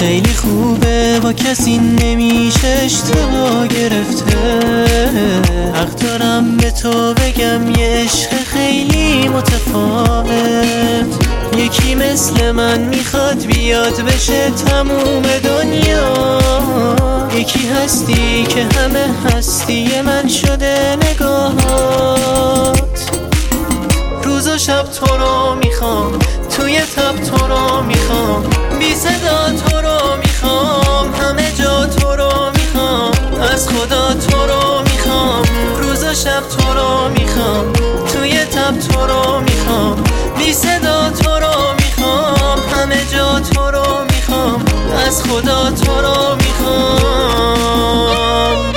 خیلی خوبه با کسی نمیشه اشتباه گرفته. حق دارم به تو بگم یه عشق خیلی متفاوت. یکی مثل من میخواد بیاد بشه تموم دنیا. یکی هستی که همه هستی من شده نگاهات. روز و شب تو رو میخوام، توی تب تو رو میخوام، بی صدا تو رو میخوام، همه جا تو رو میخوام، از خدا تو رو میخوام. روز و شب تو رو میخوام، توی تب تو رو میخوام، بی صدا تو رو میخوام، همه جا تو رو میخوام، از خدا تو رو میخوام.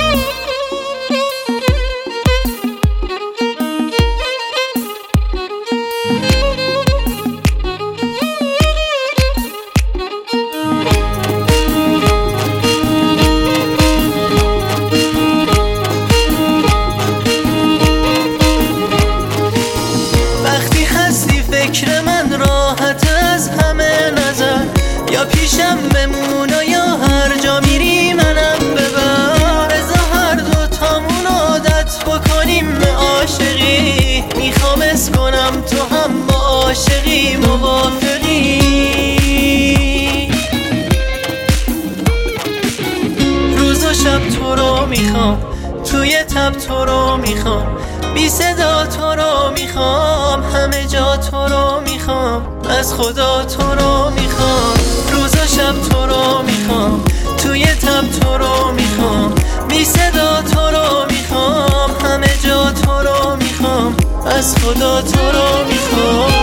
فکر من راحت از همه نظر، یا پیشم بمون و یا هر جا میری منم ببر. بذار هر دو تامون عادت بکنیم به عاشقی. میخوام اس کنم تو هم با عاشقی موافقی. روز و شب تو رو میخوام، توی تب تو رو میخوام، بی صدا تو رو میخوام، همه جا تو رو میخوام، از خدا تو رو میخوام. روز و شب تو رو میخوام، توی تب تو رو میخوام، بی صدا تو رو میخوام، همه جا تو رو میخوام، از خدا تو رو میخوام.